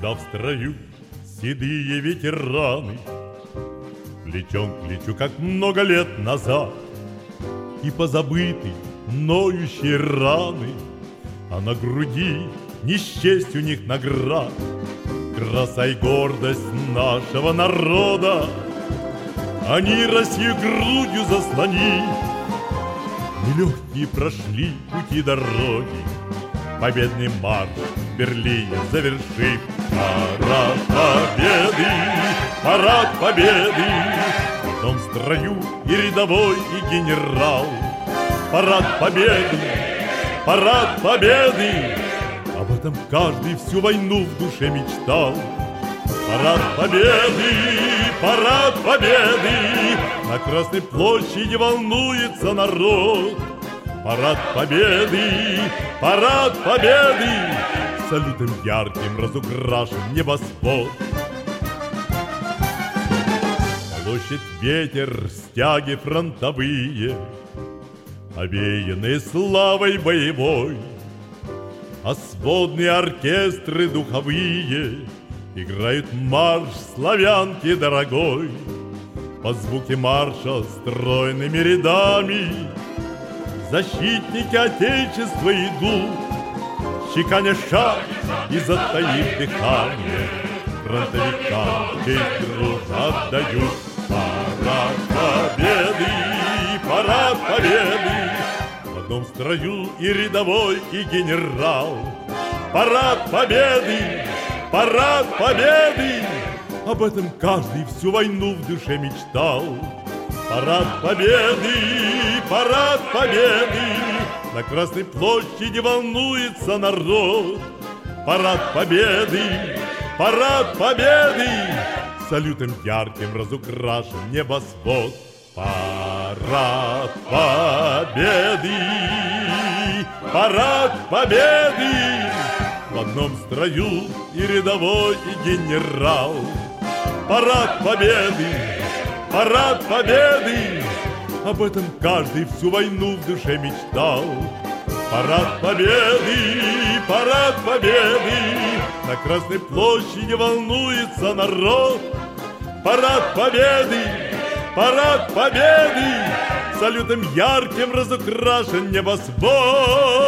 когда в строю седые ветераны, плечом к плечу, как много лет назад, и позабыты ноющие раны, а на груди не счесть у них наград. Краса и гордость нашего народа они Россию грудью заслонили. Нелегкие прошли пути дороги, победный марш в Берлине завершив. Парад победы, в одном строю и рядовой, и генерал. Парад победы, парад победы, об этом каждый всю войну в душе мечтал. Парад победы, парад победы, на Красной площади волнуется народ. Парад победы, парад победы, салютом ярким разукрашен небосвод. Площадь ветер, стяги фронтовые, овеянные славой боевой, а сводные оркестры духовые играют марш славянки дорогой. Под звуки марша стройными рядами защитники Отечества идут, чеканя шаг и затаив дыхание, фронтовикам честь дружно отдают. Парад победы, парад победы, в одном строю и рядовой, и генерал. Парад победы, парад победы, об этом каждый всю войну в душе мечтал. Парад победы, парад победы, на Красной площади волнуется народ. Парад победы, парад победы, салютом ярким разукрашен небосвод. Парад победы, парад победы, в одном строю и рядовой, и генерал. Парад победы, парад победы, об этом каждый всю войну в душе мечтал. Парад победы, парад победы, на Красной площади волнуется народ. Парад победы, парад победы, салютом ярким разукрашен небосвод.